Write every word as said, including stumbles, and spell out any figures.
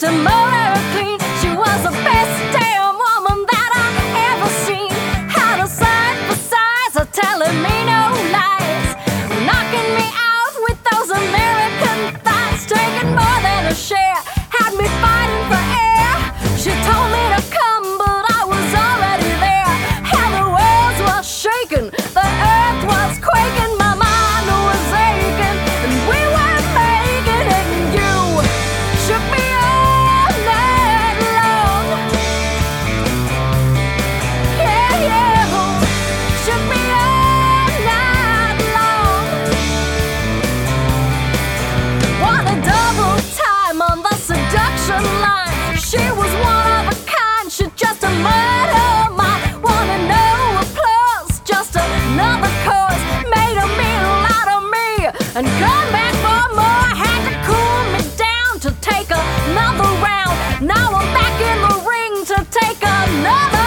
to mold her clean. She was the best damn woman that I ever seen. Had a side for size, her telling me no lies, knocking me out with those American thighs, taking more than a share, had me fighting for air. She told me to come, but I was already there. And the world was shaking, the earth was quaking, my mind was aching, and we were making it. And you shook me all night long. Yeah, yeah, shook me all night long. What a double time on the seduction line. She was one of a kind, she just a murder mine. Wanna know applause, just another cause. Made a meal out of me and come back for more. Had to cool me down to take another round. Now I'm back in the ring to take another